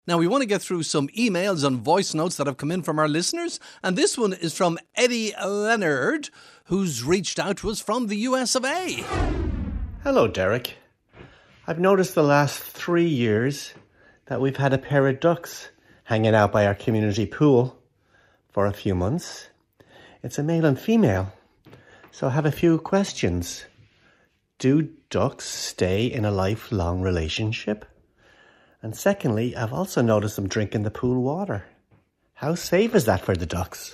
Now, we want to get through some emails and voice notes that have come in from our listeners. And this one is from Eddie Leonard, who's reached out to us from the US of A. Hello, Derek. I've noticed the last 3 years that we've had a pair of ducks hanging out by our community pool for a few months. It's a male and female. So I have a few questions. Do ducks stay in a lifelong relationship? And secondly, I've also noticed them drinking the pool water. How safe is that for the ducks?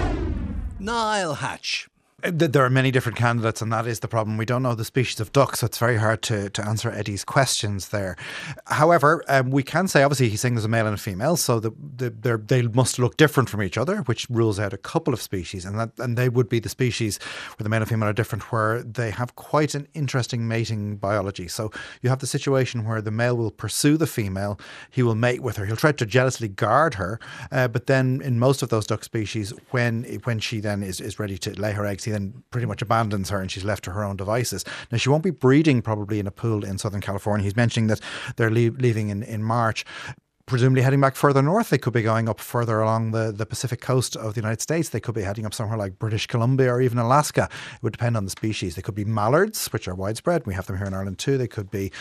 Niall Hatch. There are many different candidates, and that is the problem. We don't know the species of duck, so it's very hard to answer Eddie's questions there. However, we can say, obviously, he's saying there's a male and a female, so they must look different from each other, which rules out a couple of species, and they would be the species where the male and female are different, where they have quite an interesting mating biology. So you have the situation where the male will pursue the female, he will mate with her, he'll try to jealously guard her, but then in most of those duck species, when she then is ready to lay her eggs, he then pretty much abandons her and she's left to her own devices. Now, she won't be breeding probably in a pool in Southern California. He's mentioning that they're leaving in March. Presumably heading back further north. They could be going up further along the Pacific coast of the United States. They could be heading up somewhere like British Columbia or even Alaska. It would depend on the species. They could be mallards, which are widespread. We have them here in Ireland too. They could be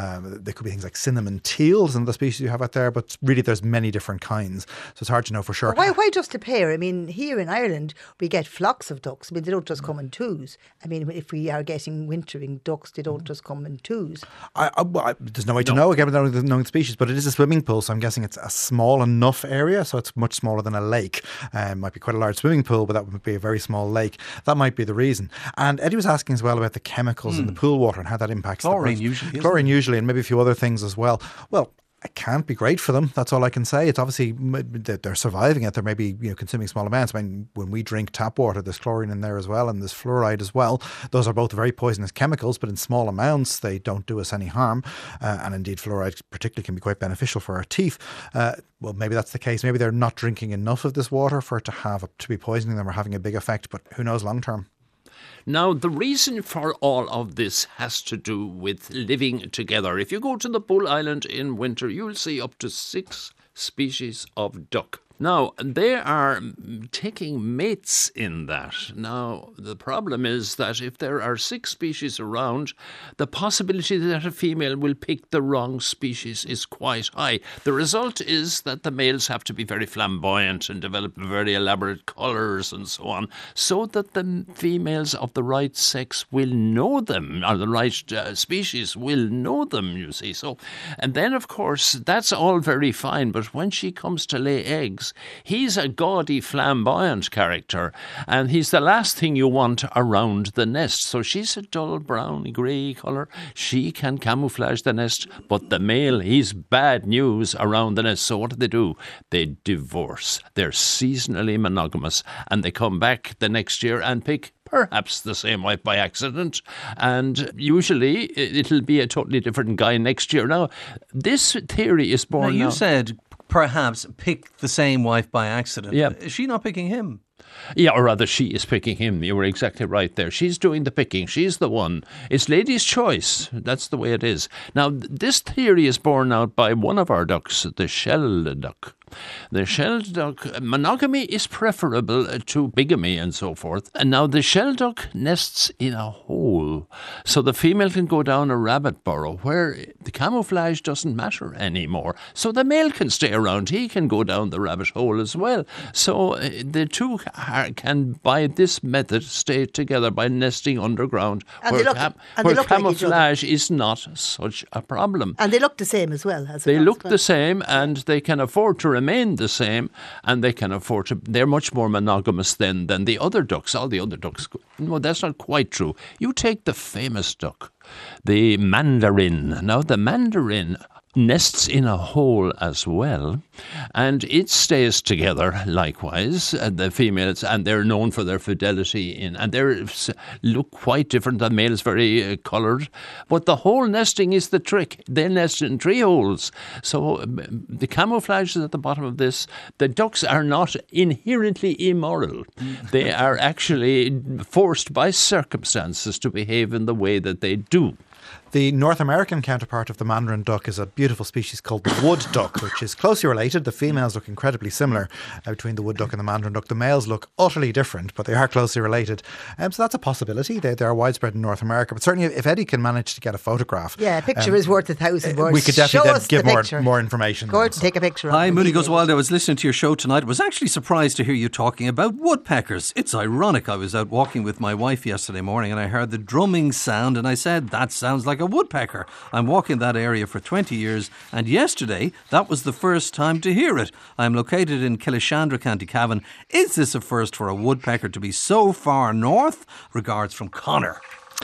things like cinnamon teals and the species you have out there. But really, there's many different kinds, so it's hard to know for sure. Why just a pair? I mean, here in Ireland, we get flocks of ducks. I mean, they don't just come in twos. I mean, if we are getting wintering ducks, they don't just come in twos. There's no way to know, again, without knowing the species, but it is a swimming pool, so I'm guessing it's a small enough area, so it's much smaller than a lake. Might be quite a large swimming pool, but that would be a very small lake. That might be the reason. And Eddie was asking as well about the chemicals in the pool water and how that impacts chlorine usually, and maybe a few other things as well. Well, it can't be great for them. That's all I can say. It's obviously they're surviving it. They're maybe consuming small amounts. I mean, when we drink tap water, there's chlorine in there as well, and there's fluoride as well. Those are both very poisonous chemicals, but in small amounts, they don't do us any harm. And indeed, fluoride particularly can be quite beneficial for our teeth. Well, maybe that's the case. Maybe they're not drinking enough of this water for it to be poisoning them or having a big effect. But who knows long term? Now, the reason for all of this has to do with living together. If you go to the Bull Island in winter, you'll see up to 6 species of duck. Now, they are taking mates in that. Now, the problem is that if there are 6 species around, the possibility that a female will pick the wrong species is quite high. The result is that the males have to be very flamboyant and develop very elaborate colours and so on, so that the females of the right sex will know them, or the right species will know them, you see. So, and then, of course, that's all very fine, but when she comes to lay eggs, he's a gaudy, flamboyant character, and he's the last thing you want around the nest. So she's a dull brown, grey colour. She can camouflage the nest, but the male, he's bad news around the nest. So what do? They divorce. They're seasonally monogamous, and they come back the next year and pick perhaps the same wife by accident, and usually it'll be a totally different guy next year. Now, this theory is born now. You said perhaps pick the same wife by accident. Yeah. Is she not picking him? Yeah, or rather, she is picking him. You were exactly right there. She's doing the picking. She's the one. It's lady's choice. That's the way it is. Now, this theory is borne out by one of our ducks, the shelled duck. The shelled duck, monogamy is preferable to bigamy and so forth. And now the shelled duck nests in a hole. So the female can go down a rabbit burrow where the camouflage doesn't matter anymore. So the male can stay around. He can go down the rabbit hole as well. So the two can, by this method, stay together by nesting underground where camouflage is not such a problem. And they look the same as well. They look the same, and they can afford to remain the same, and they can afford to. They're much more monogamous than the other ducks. All the other ducks. No, that's not quite true. You take the famous duck, the mandarin. Now, the mandarin nests in a hole as well, and it stays together likewise, the females, and they're known for their fidelity and they look quite different. The male is very coloured, but the hole nesting is the trick. They nest in 3 holes, so the camouflage is at the bottom of this. The ducks are not inherently immoral. They are actually forced by circumstances to behave in the way that they do. The North American counterpart of the Mandarin duck is a beautiful species called the wood duck, which is closely related. The females look incredibly similar between the wood duck and the Mandarin duck. The males look utterly different, but they are closely related. So that's a possibility. They are widespread in North America. But certainly if Eddie can manage to get a photograph... Yeah, a picture is worth 1,000 words. We could definitely then give more information. Gordon, take a picture. Hi, Mooney Goes Wild. I was listening to your show tonight. Was actually surprised to hear you talking about woodpeckers. It's ironic. I was out walking with my wife yesterday morning and I heard the drumming sound and I said, that sounds like a woodpecker. I'm walking that area for 20 years and yesterday that was the first time to hear it. I'm located in Killishandra, County Cavan. Is this a first for a woodpecker to be so far north? Regards from Connor.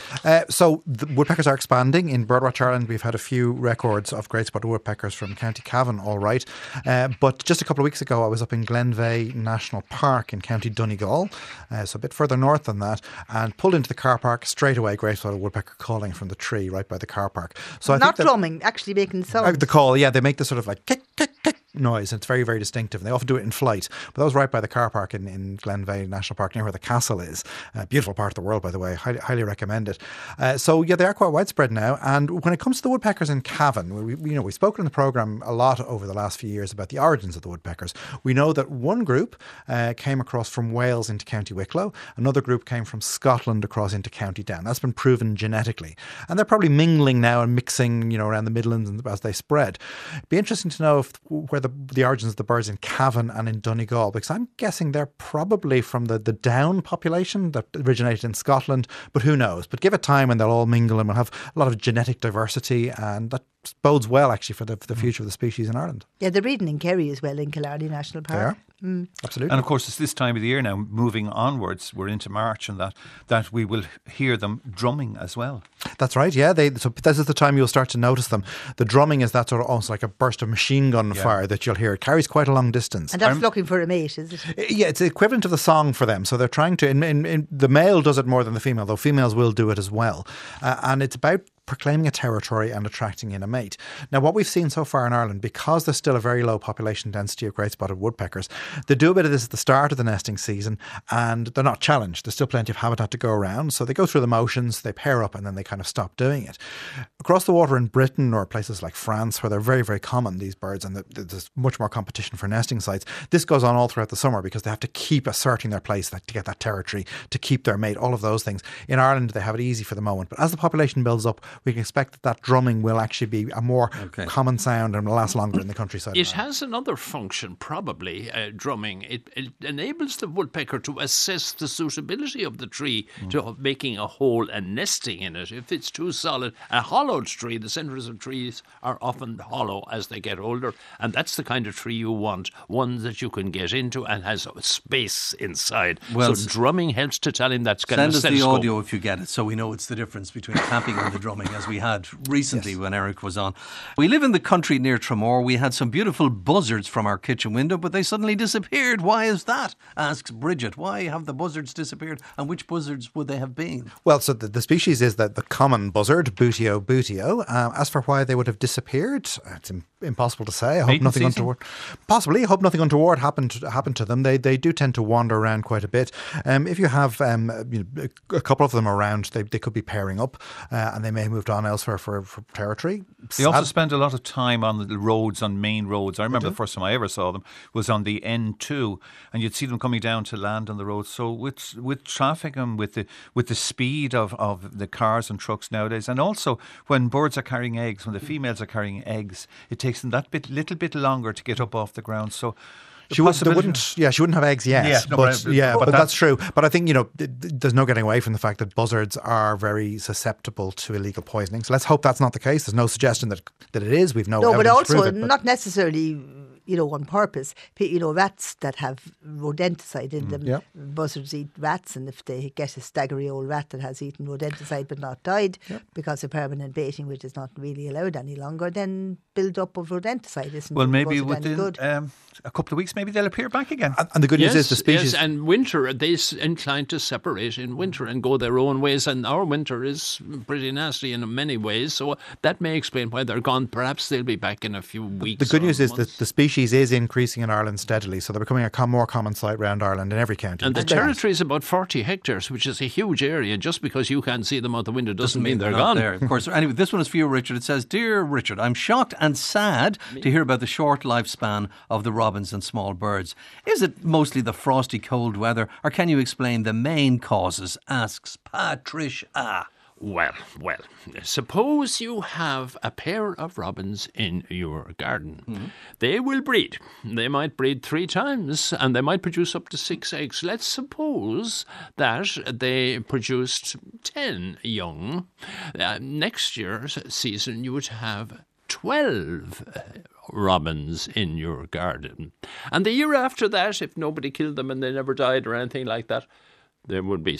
So the woodpeckers are expanding. In Birdwatch Ireland, we've had a few records of great spotted woodpeckers from County Cavan, all right. But just a couple of weeks ago, I was up in Glenveigh National Park in County Donegal, so a bit further north than that, and pulled into the car park. Straight away, great spotted woodpecker calling from the tree right by the car park. So I not think drumming, actually making sound. The call, yeah, they make this sort of like kick, kick, kick noise. It's very, very distinctive. And they often do it in flight. But that was right by the car park in Glenveigh National Park, near where the castle is. Beautiful part of the world, by the way. Highly recommend it. So yeah, they are quite widespread now. And when it comes to the woodpeckers in Cavan, we've spoken in the programme a lot over the last few years about the origins of the woodpeckers. We know that one group came across from Wales into County Wicklow. Another group came from Scotland across into County Down. That's been proven genetically. And they're probably mingling now and mixing, around the Midlands as they spread. It'd be interesting to know where the origins of the birds in Cavan and in Donegal, because I'm guessing they're probably from the Down population that originated in Scotland, but who knows? But give it time and they'll all mingle and we'll have a lot of genetic diversity, and that bodes well actually for the future of the species in Ireland. Yeah, they're breeding in Kerry as well, in Killarney National Park. They are. Absolutely. And of course, it's this time of the year now, moving onwards, we're into March, and that we will hear them drumming as well. That's right, yeah. So this is the time you'll start to notice them. The drumming is that sort of almost like a burst of machine gun fire that you'll hear. It carries quite a long distance. And that's looking for a mate, is it? Yeah, it's the equivalent of the song for them. So they're trying to, in the male does it more than the female, though females will do it as well. And it's about proclaiming a territory and attracting in a mate. Now, what we've seen so far in Ireland, because there's still a very low population density of great spotted woodpeckers, they do a bit of this at the start of the nesting season and they're not challenged. There's still plenty of habitat to go around. So they go through the motions, they pair up, and then they kind of stop doing it. Across the water in Britain or places like France, where they're very, very common, these birds, and there's much more competition for nesting sites, this goes on all throughout the summer because they have to keep asserting their place to get that territory, to keep their mate, all of those things. In Ireland, they have it easy for the moment. But as the population builds up, we can expect that drumming will actually be a more common sound and will last longer in the countryside. It has another function, probably, drumming. It enables the woodpecker to assess the suitability of the tree to making a hole and nesting in it. If it's too solid, a hollowed tree, the centres of trees are often hollow as they get older, and that's the kind of tree you want, one that you can get into and has space inside. Well, so drumming helps to tell him that's going to send us the audio if you get it, so we know it's the difference between clapping and the drumming, as we had recently when Eric was on. We live in the country near Tramore. We had some beautiful buzzards from our kitchen window, but they suddenly disappeared. Why is that? Asks Bridget. Why have the buzzards disappeared, and which buzzards would they have been? Well, so the species is the common buzzard, Buteo buteo. As for why they would have disappeared, it's impossible to say. I hope nothing untoward. Possibly. I hope nothing untoward happened to them. They do tend to wander around quite a bit. If you have a couple of them around, they could be pairing up, and they may have moved on elsewhere for territory. They also spend a lot of time on the roads, on main roads. I remember the first time I ever saw them was on the N2, and you'd see them coming down to land on the road. So with traffic and with the speed of the cars and trucks nowadays, and also when birds are carrying eggs, when the females are carrying eggs, it takes them little bit longer to get up off the ground. So she wouldn't have eggs yet. But that's true. But I think, there's no getting away from the fact that buzzards are very susceptible to illegal poisoning. So let's hope that's not the case. There's no suggestion that it is. We've no evidence but also to prove it, not necessarily, on purpose. Rats that have rodenticide in them. Buzzards eat rats, and if they get a staggery old rat that has eaten rodenticide but not died because of permanent baiting, which is not really allowed any longer, then build-up of rodenticide isn't Well, maybe was it any within good. a couple of weeks, maybe they'll appear back again. And the good news is the species. Yes, and winter, they inclined to separate in winter and go their own ways. And our winter is pretty nasty in many ways. So that may explain why they're gone. Perhaps they'll be back in a few weeks. The good news is months. that the species is increasing in Ireland steadily, so they're becoming a more common sight around Ireland in every county. And the territory is about 40 hectares, which is a huge area. Just because you can't see them out the window doesn't mean they're not gone. there. Of course. Anyway, this one is for you, Richard. It says, "Dear Richard, I'm shocked and sad to hear about the short lifespan of the robins and small birds. Is it mostly the frosty cold weather, or can you explain the main causes?" asks Patricia. Well, suppose you have a pair of robins in your garden. Mm-hmm. They will breed. They might breed 3 times and they might produce up to 6 eggs. Let's suppose that they produced 10 young. Next year's season you would have 12 robins in your garden. And the year after that, if nobody killed them and they never died or anything like that, there would be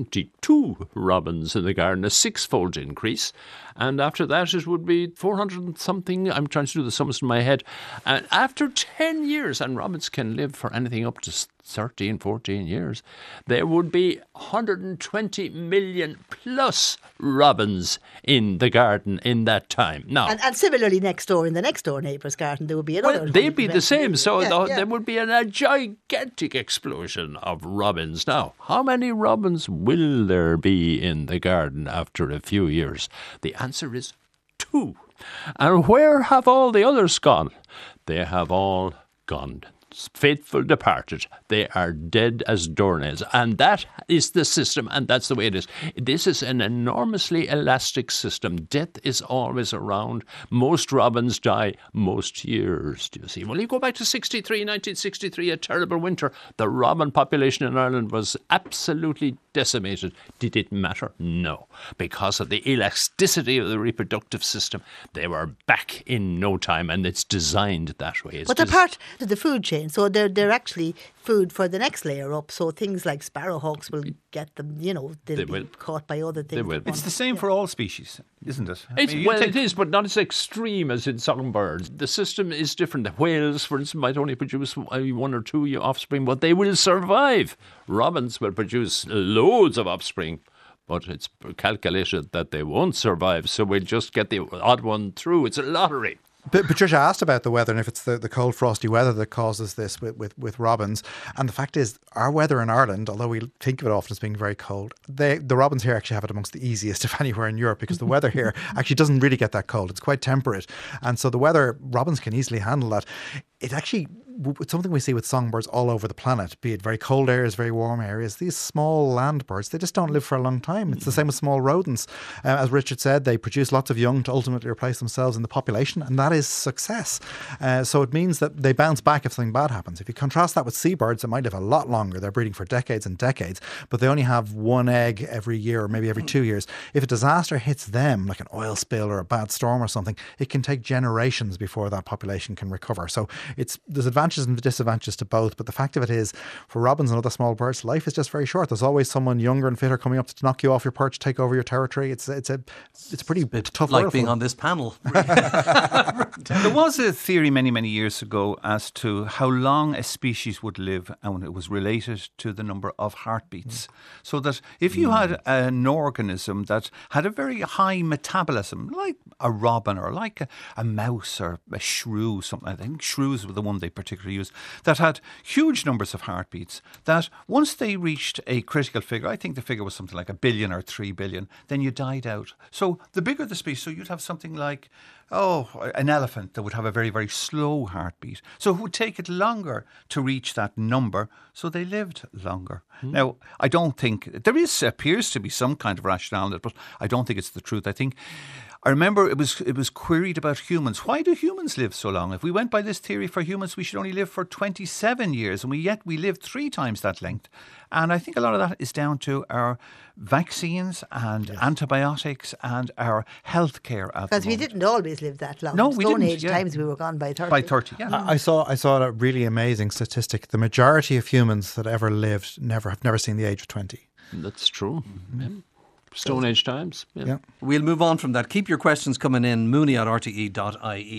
72 robins in the garden, a 6-fold increase. And after that, it would be 400 and something. I'm trying to do the sums in my head. And after 10 years, and robins can live for anything up to 13, 14 years, there would be 120 million plus robins in the garden in that time. Now, And similarly, next door in the next door neighbour's garden, there would be another. well, they'd be the same. So Yeah. there would be a gigantic explosion of robins. Now, how many robins will there be in the garden after a few years? The answer is 2. And where have all the others gone? They have all gone. Faithful departed. They are dead as doornails. And that is the system, and that's the way it is. This is an enormously elastic system. Death is always around. Most robins die most years, do you see? Well, you go back to 1963, a terrible winter. The robin population in Ireland was absolutely decimated. Did it matter? No. Because of the elasticity of the reproductive system, they were back in no time, and it's designed that way. But they're part of the food chain, so they're actually food for the next layer up. So things like sparrowhawks will get them, they'll be caught by other things. They will. It's the same for all species, isn't it? It is, but not as extreme as in songbirds. The system is different. The whales, for instance, might only produce 1 or 2 offspring, but they will survive. Robins will produce loads of offspring, but it's calculated that they won't survive, so we'll just get the odd one through. It's a lottery. But Patricia asked about the weather and if it's the cold, frosty weather that causes this with robins. And the fact is, our weather in Ireland, although we think of it often as being very cold, the robins here actually have it amongst the easiest, if anywhere in Europe, because the weather here actually doesn't really get that cold. It's quite temperate. And so the weather, robins can easily handle that. It actually, it's something we see with songbirds all over the planet, be it very cold areas, very warm areas. These small land birds, they just don't live for a long time. It's the same with small rodents. As Richard said, they produce lots of young to ultimately replace themselves in the population, and that is success. So it means that they bounce back if something bad happens. If you contrast that with seabirds, that might live a lot longer. They're breeding for decades and decades, but they only have 1 egg every year or maybe every 2 years. If a disaster hits them, like an oil spill or a bad storm or something, it can take generations before that population can recover. So there's advantages and disadvantages to both, but the fact of it is, for robins and other small birds, life is just very short. There's always someone younger and fitter coming up to knock you off your perch, take over your territory. It's a pretty tough Like world being for on this panel. There was a theory many years ago as to how long a species would live, and it was related to the number of heartbeats. So that if you had an organism that had a very high metabolism, like a robin or like a mouse or a shrew, something, I think shrews were the one they particularly used, that had huge numbers of heartbeats, that once they reached a critical figure, I think the figure was something like 1 billion or 3 billion, then you died out. So the bigger the species, so you'd have something like an elephant that would have a very, very slow heartbeat. So it would take it longer to reach that number, so they lived longer. Now, I don't think, there appears to be some kind of rationale in it, but I don't think it's the truth. I remember it was queried about humans. Why do humans live so long? If we went by this theory for humans, we should only live for 27 years, and yet we live 3 times that length. And I think a lot of that is down to our vaccines and antibiotics and our health care. Because we didn't always live that long. No, we Stone didn't. Age times we were gone by 30. By 30, yeah. I saw a really amazing statistic. The majority of humans that ever lived have never seen the age of 20. That's true. Yeah. Stone Age times. Yeah. We'll move on from that. Keep your questions coming in, mooney@rte.ie.